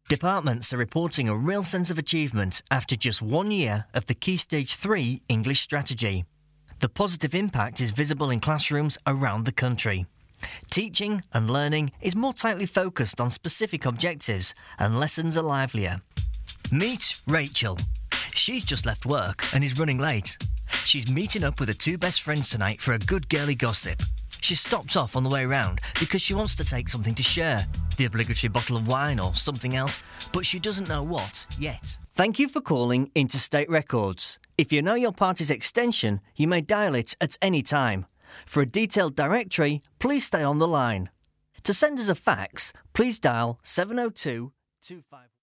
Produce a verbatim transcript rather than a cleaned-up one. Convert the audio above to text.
Departments are reporting a real sense of achievement after just one year of the Key Stage three English strategy. The positive impact is visible in classrooms around the country. Teaching and learning is more tightly focused on specific objectives and lessons are livelier. Meet Rachel. She's just left work and is running late. She's meeting up with her two best friends tonight for a good girly gossip. She's stopped off on the way round because she wants to take something to share, the obligatory bottle of wine or something else, but she doesn't know what yet. Thank you for calling Interstate Records. If you know your party's extension, you may dial it at any time. For a detailed directory, please stay on the line. To send us a fax, please dial seven oh two two five.